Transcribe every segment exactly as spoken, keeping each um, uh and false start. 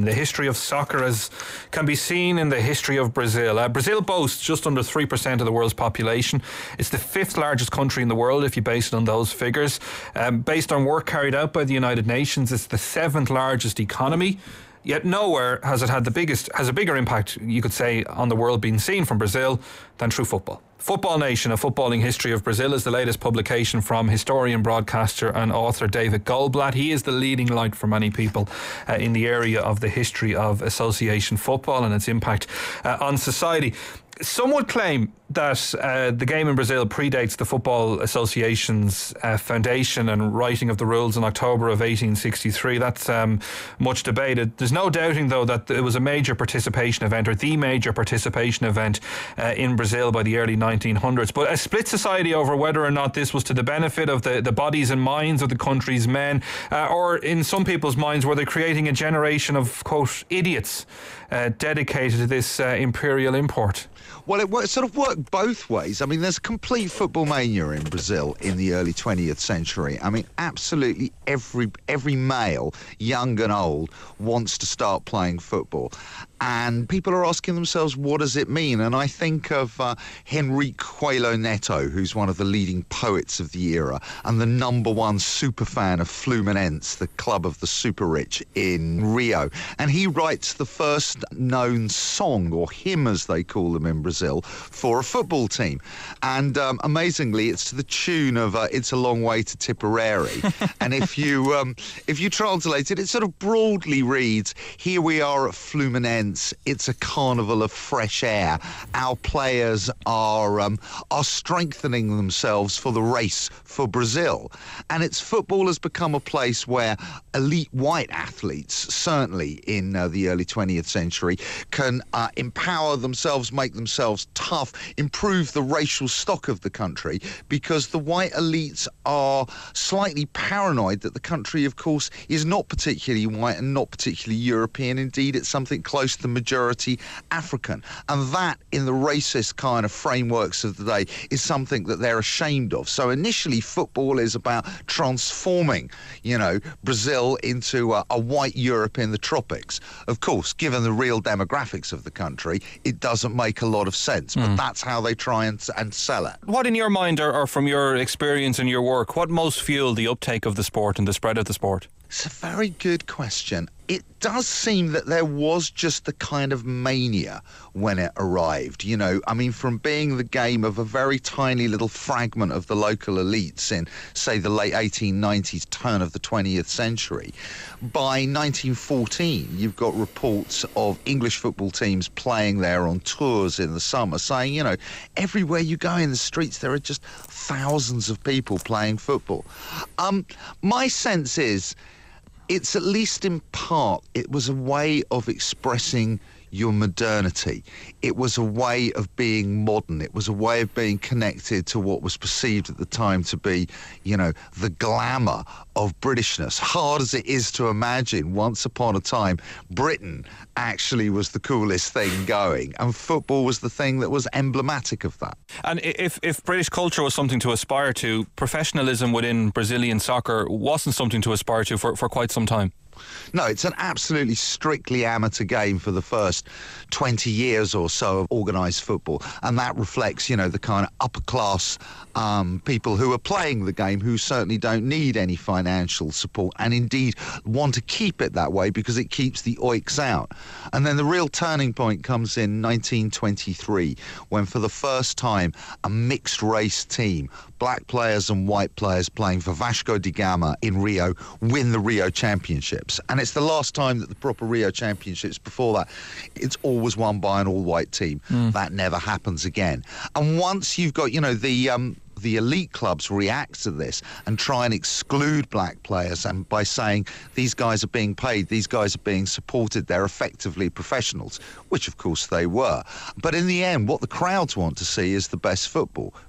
the history of soccer as can be seen in the history of Brazil. Uh, Brazil boasts just under three percent of the world's population. It's the fifth largest country in the world if you base it on those figures. Um, based on work carried out by the United Nations, it's the seventh largest economy. Yet nowhere has it had the biggest, has a bigger impact, you could say, on the world being seen from Brazil than through football. Football Nation, a footballing history of Brazil, is the latest publication from historian, broadcaster and author David Goldblatt. He is the leading light for many people uh, in the area of the history of association football and its impact uh, on society. Some would claim that uh, the game in Brazil predates the Football Association's uh, foundation and writing of the rules in October of eighteen sixty-three. That's um, much debated. There's no doubting, though, that it was a major participation event, or the major participation event uh, in Brazil by the early nineteen hundreds. But a split society over whether or not this was to the benefit of the, the bodies and minds of the country's men, uh, or in some people's minds, were they creating a generation of, quote, idiots uh, dedicated to this uh, imperial import? Well, it, it sort of worked both ways. I mean, there's complete football mania in Brazil in the early twentieth century. I mean, absolutely every every male, young and old, wants to start playing football. And people are asking themselves, what does it mean? And I think of uh, Henrique Coelho Neto, who's one of the leading poets of the era and the number one superfan of Fluminense, the club of the super rich in Rio. And he writes the first known song, or hymn as they call them in Brazil, for a football team. And um, amazingly, it's to the tune of uh, It's a Long Way to Tipperary. And if you, um, if you translate it, it sort of broadly reads, here we are at Fluminense. It's a carnival of fresh air. Our players are um, are strengthening themselves for the race for Brazil. And it's football has become a place where elite white athletes, certainly in uh, the early twentieth century, can uh, empower themselves, make themselves tough, improve the racial stock of the country, because the white elites are slightly paranoid that the country, of course, is not particularly white and not particularly European. Indeed, it's something close to the majority African. And that, in the racist kind of frameworks of the day, is something that they're ashamed of. So initially, football is about transforming, you know, Brazil into a, a white Europe in the tropics. Of course, given the real demographics of the country, it doesn't make a lot of sense, but mm. that's how they try and, and sell it. What, in your mind, or, or from your experience and your work, what most fueled the uptake of the sport and the spread of the sport? It's a very good question. It does seem that there was just the kind of mania when it arrived. You know, I mean, from being the game of a very tiny little fragment of the local elites in, say, the late eighteen nineties, turn of the twentieth century, by nineteen fourteen, you've got reports of English football teams playing there on tours in the summer, saying, you know, everywhere you go in the streets, there are just thousands of people playing football. Um, my sense is, it's at least in part, it was a way of expressing your modernity. It was a way of being modern. It was a way of being connected to what was perceived at the time to be, you know, the glamour of Britishness. Hard as it is to imagine, once upon a time, Britain actually was the coolest thing going, and football was the thing that was emblematic of that. And if, if British culture was something to aspire to, professionalism within Brazilian soccer wasn't something to aspire to for, for quite some time. No, it's an absolutely strictly amateur game for the first twenty years or so of organised football. And that reflects, you know, the kind of upper class um, people who are playing the game, who certainly don't need any financial support and indeed want to keep it that way because it keeps the oiks out. And then the real turning point comes in nineteen twenty-three, when for the first time a mixed race team, black players and white players playing for Vasco da Gama in Rio, win the Rio Championships. And it's the last time that the proper Rio Championships, before that, it's always won by an all-white team. Mm. That never happens again. And once you've got, you know, the... Um, the elite clubs react to this and try and exclude black players, and by saying these guys are being paid, these guys are being supported, they're effectively professionals, which of course they were. But in the end, what the crowds want to see is the best football,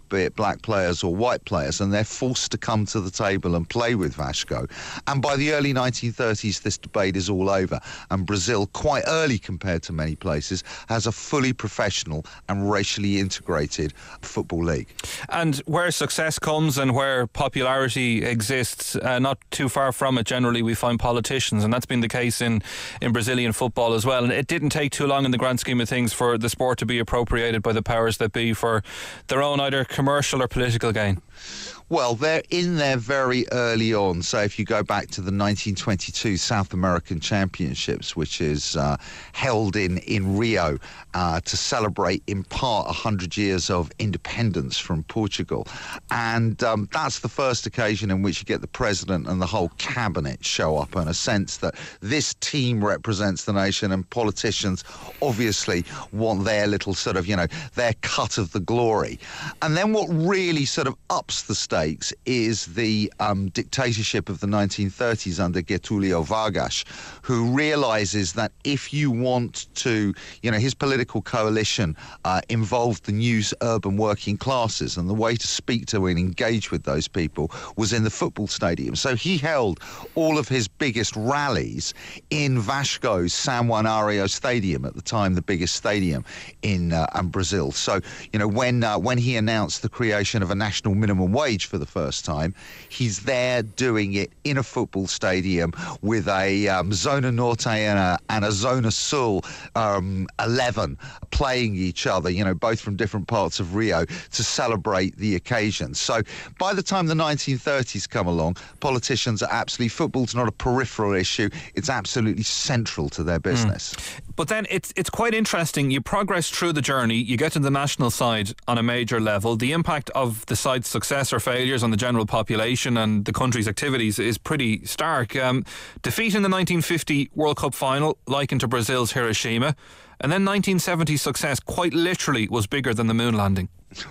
be it black players or white players, and they're forced to come to the table and play with Vasco. And by the early nineteen thirties, this debate is all over, and Brazil, quite early compared to many places, has a fully professional and racially integrated football league. And where success comes and where popularity exists, uh, not too far from it, generally we find politicians, and that's been the case in, in Brazilian football as well. And it didn't take too long in the grand scheme of things for the sport to be appropriated by the powers that be for their own either commercial or political gain. Well, they're in there very early on. So if you go back to the nineteen twenty-two South American Championships, which is uh, held in, in Rio uh, to celebrate in part one hundred years of independence from Portugal. And um, that's the first occasion in which you get the president and the whole cabinet show up, in a sense that this team represents the nation, and politicians obviously want their little sort of, you know, their cut of the glory. And then what really sort of ups the stakes is the um, dictatorship of the nineteen thirties under Getulio Vargas, who realizes that if you want to, you know, his political coalition uh, involved the new urban working classes, and the way to speak to and engage with those people was in the football stadium. So he held all of his biggest rallies in Vasco's São Januário Stadium, at the time the biggest stadium in, uh, in Brazil. So, you know, when uh, when he announced the creation of a national minimum wage for the first time, he's there doing it in a football stadium with a um, Zona Norte and a, and a Zona Sul um, eleven playing each other, you know, both from different parts of Rio, to celebrate the occasion. So by the time the nineteen thirties come along, politicians are absolutely, football's not a peripheral issue, it's absolutely central to their business. Mm. But then it's it's quite interesting. You progress through the journey, you get to the national side on a major level. The impact of the side's success or failures on the general population and the country's activities is pretty stark. Um, defeat in the nineteen fifty World Cup final, likened to Brazil's Hiroshima, and then nineteen seventy success quite literally was bigger than the moon landing.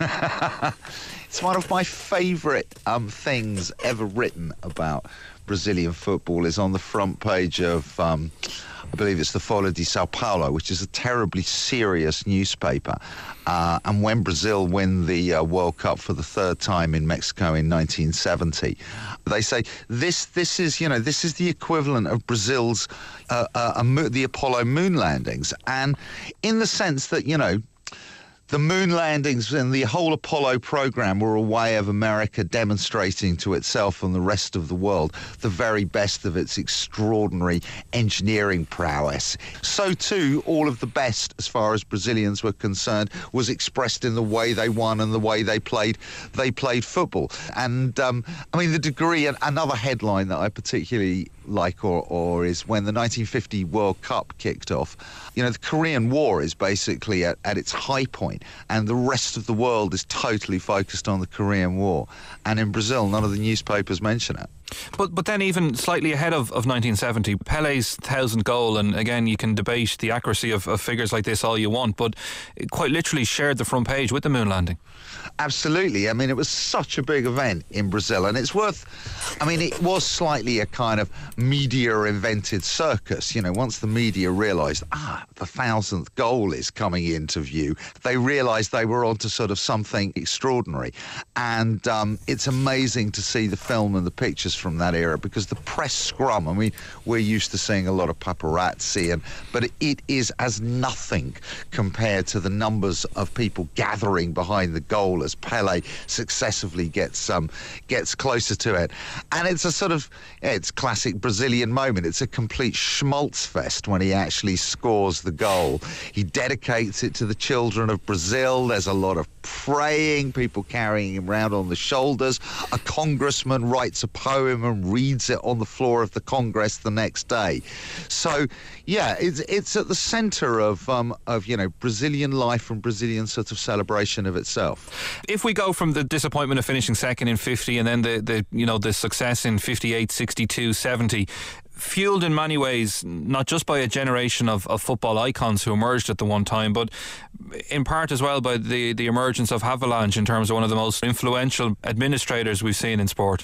It's one of my favourite um, things ever written about Brazilian football, is on the front page of, um, I believe it's the Folha de Sao Paulo, which is a terribly serious newspaper. Uh, and when Brazil win the uh, World Cup for the third time in Mexico in nineteen seventy, they say this this is, you know, this is the equivalent of Brazil's uh, uh, the Apollo moon landings, and in the sense that, you know, the moon landings and the whole Apollo program were a way of America demonstrating to itself and the rest of the world the very best of its extraordinary engineering prowess. So too, all of the best, as far as Brazilians were concerned, was expressed in the way they won and the way they played they played football. And um, I mean, the degree, and another headline that I particularly like or, or is when the nineteen fifty World Cup kicked off. You know, the Korean War is basically at, at its high point, and the rest of the world is totally focused on the Korean War. And in Brazil, none of the newspapers mention it. But but then even slightly ahead of, of nineteen seventy, Pele's thousand goal, and again you can debate the accuracy of, of figures like this all you want, but it quite literally shared the front page with the moon landing. Absolutely. I mean, it was such a big event in Brazil, and it's worth, I mean, it was slightly a kind of media-invented circus. You know, once the media realised, ah, the thousandth goal is coming into view, they realised they were onto sort of something extraordinary. And um, it's amazing to see the film and the pictures from that era, because the press scrum, I mean, we're used to seeing a lot of paparazzi, and but it is as nothing compared to the numbers of people gathering behind the goal as Pele successively gets um, gets closer to it. And it's a sort of, it's classic Brazilian moment. It's a complete schmaltz fest when he actually scores the goal. He dedicates it to the children of Brazil. There's a lot of praying, people carrying him around on the shoulders. A congressman writes a poem and reads it on the floor of the Congress the next day. So, yeah, it's it's at the centre of um, of you know, Brazilian life and Brazilian sort of celebration of itself. If we go from the disappointment of finishing second in fifty and then the, the you know the success in fifty-eight, sixty-two, seventy, fueled in many ways not just by a generation of, of football icons who emerged at the one time, but in part as well by the, the emergence of Havelange in terms of one of the most influential administrators we've seen in sport.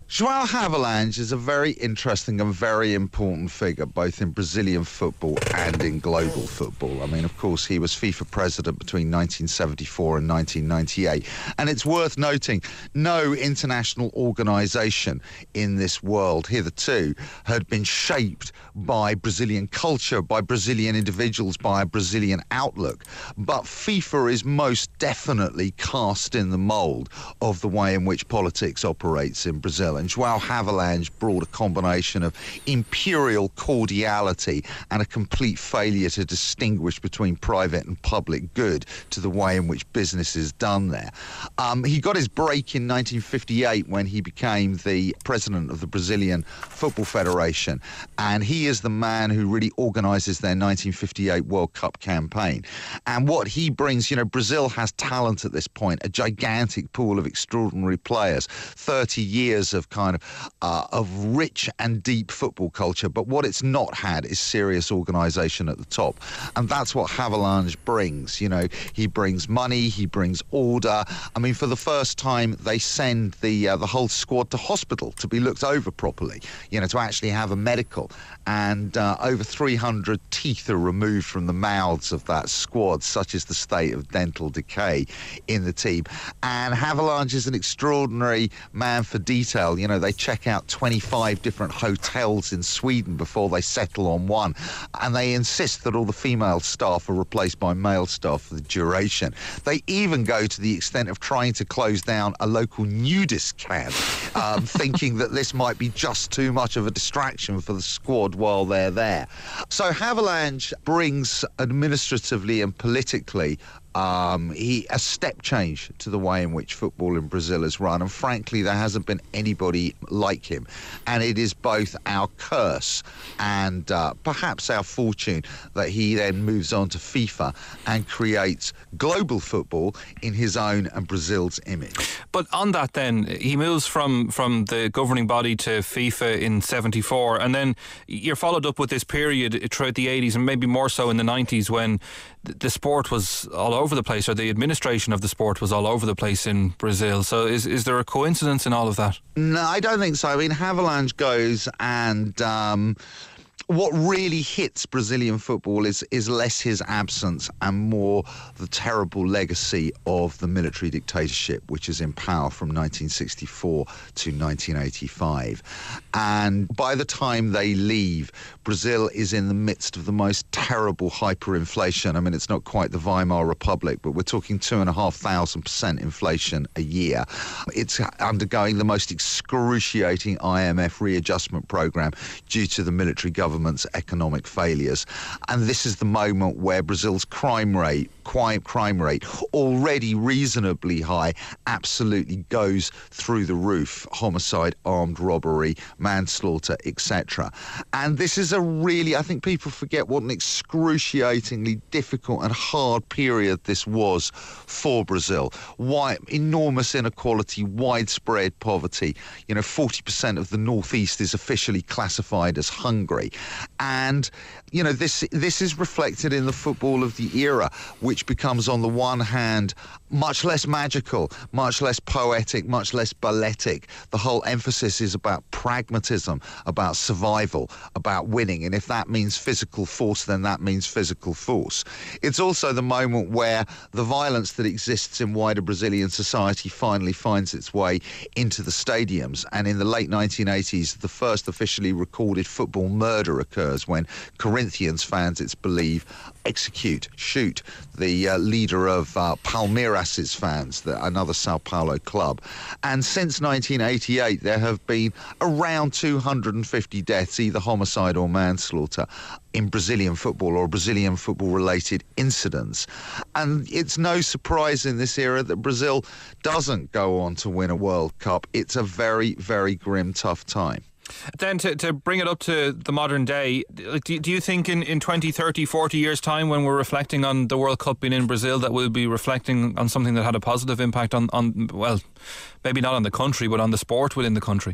João Havelange is a very interesting and very important figure, both in Brazilian football and in global football. I mean, of course, he was FIFA president between nineteen seventy-four and nineteen ninety-eight. And it's worth noting, no international organisation in this world hitherto had been shaped by Brazilian culture, by Brazilian individuals, by a Brazilian outlook. But FIFA is most definitely cast in the mould of the way in which politics operates in Brazil. And João Havelange brought a combination of imperial cordiality and a complete failure to distinguish between private and public good to the way in which business is done there. Um, he got his break in nineteen fifty-eight when he became the president of the Brazilian Football Federation, and he is the man who really organises their nineteen fifty-eight World Cup campaign. And what he brings, you know, Brazil has talent at this point, a gigantic pool of extraordinary players, thirty years of kind of uh, of rich and deep football culture, but what it's not had is serious organisation at the top, and that's what Havelange brings. You know, he brings money, he brings order. I mean, for the first time, they send the uh, the whole squad to hospital to be looked over properly. You know, to actually have a medical, and uh, over three hundred teeth are removed from the mouths of that squad. Such is the state of dental decay in the team. And Havelange is an extraordinary man for detail. You know, they check out twenty-five different hotels in Sweden before they settle on one, and they insist that all the female staff are replaced by male staff for the duration. They even go to the extent of trying to close down a local nudist camp, um, thinking that this might be just too much of a distraction for the squad while they're there. So Havelange brings administratively and politically Um, he a step change to the way in which football in Brazil is run, and frankly there hasn't been anybody like him, and it is both our curse and uh, perhaps our fortune that he then moves on to FIFA and creates global football in his own and Brazil's image. But on that then, he moves from, from the governing body to FIFA in seventy-four, and then you're followed up with this period throughout the eighties and maybe more so in the nineties when the sport was all over the place, or the administration of the sport was all over the place in Brazil. So is is there a coincidence in all of that? No, I don't think so. I mean, Havelange goes and um, what really hits Brazilian football is is less his absence and more the terrible legacy of the military dictatorship, which is in power from nineteen sixty-four to nineteen eighty-five. And by the time they leave, Brazil is in the midst of the most terrible hyperinflation. I mean, it's not quite the Weimar Republic, but we're talking two and a half thousand percent inflation a year. It's undergoing the most excruciating I M F readjustment program due to the military government's economic failures. And this is the moment where Brazil's crime rate, crime, crime rate, already reasonably high, absolutely goes through the roof. Homicide, armed robbery, manslaughter, et cetera. And this is a really, I think people forget what an excruciatingly difficult and hard period this was for Brazil. Why, enormous inequality, widespread poverty. You know, forty percent of the northeast is officially classified as hungry. And, you know, this this is reflected in the football of the era, which becomes, on the one hand, much less magical, much less poetic, much less balletic. The whole emphasis is about pragmatism, about survival, about winning. And if that means physical force, then that means physical force. It's also the moment where the violence that exists in wider Brazilian society finally finds its way into the stadiums. And in the late nineteen eighties, the first officially recorded football murder occurs when Corinthians fans, it's believed, execute, shoot the uh, leader of uh, Palmeiras' fans, the, another Sao Paulo club. And since nineteen eighty-eight, there have been around two hundred fifty deaths, either homicide or manslaughter, in Brazilian football or Brazilian football-related incidents. And it's no surprise in this era that Brazil doesn't go on to win a World Cup. It's a very, very grim, tough time. Then to, to bring it up to the modern day, do, do you think in, in twenty, thirty, forty years' time, when we're reflecting on the World Cup being in Brazil, that we'll be reflecting on something that had a positive impact on, on well, maybe not on the country, but on the sport within the country?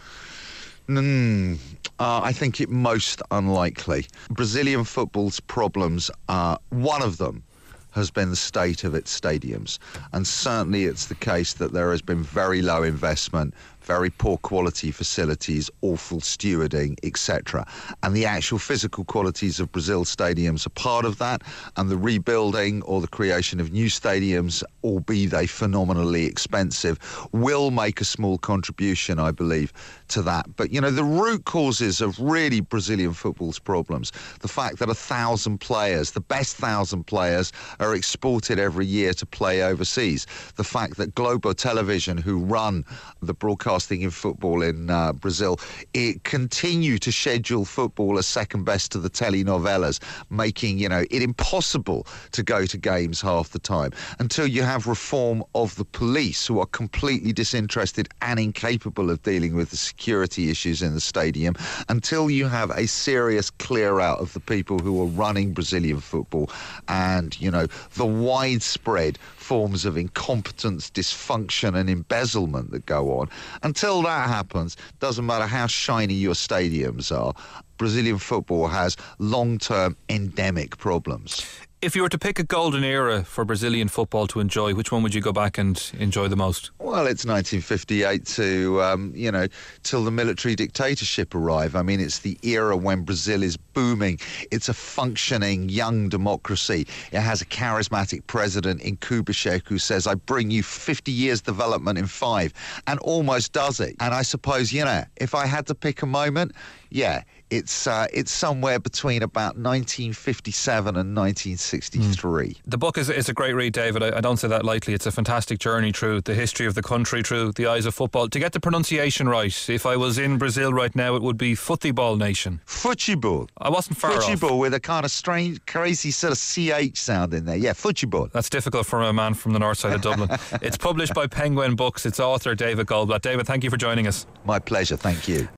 Mm, uh, I think it most unlikely. Brazilian football's problems, uh, one of them has been the state of its stadiums. And certainly it's the case that there has been very low investment, very poor quality facilities, awful stewarding, et cetera. And the actual physical qualities of Brazil stadiums are part of that, and the rebuilding or the creation of new stadiums, albeit they phenomenally expensive, will make a small contribution, I believe, to that. But, you know, the root causes of really Brazilian football's problems, the fact that a thousand players, the best thousand players, are exported every year to play overseas, the fact that Globo Television, who run the broadcasting in football in uh, Brazil, it continue to schedule football as second best to the telenovelas, making, you know, it impossible to go to games half the time, until you have reform of the police, who are completely disinterested and incapable of dealing with the security issues in the stadium, until you have a serious clear out of the people who are running Brazilian football, and, you know, the widespread forms of incompetence, dysfunction and embezzlement that go on. Until that happens, doesn't matter how shiny your stadiums are, Brazilian football has long-term endemic problems. If you were to pick a golden era for Brazilian football to enjoy, which one would you go back and enjoy the most? Well, it's nineteen fifty-eight to, um, you know, till the military dictatorship arrived. I mean, it's the era when Brazil is booming. It's a functioning young democracy. It has a charismatic president in Kubitschek who says, I bring you fifty years development in five, and almost does it. And I suppose, you know, if I had to pick a moment, yeah, it's uh, it's somewhere between about nineteen fifty-seven and nineteen sixty-three. Mm. The book is, is a great read, David. I, I don't say that lightly. It's a fantastic journey through the history of the country, through the eyes of football. To get the pronunciation right, if I was in Brazil right now, it would be Futebol Nation. Futebol. I wasn't far off. Futebol with a kind of strange, crazy sort of C H sound in there. Yeah, Futebol. That's difficult for a man from the north side of Dublin. It's published by Penguin Books. Its author, David Goldblatt. David, thank you for joining us. My pleasure. Thank you.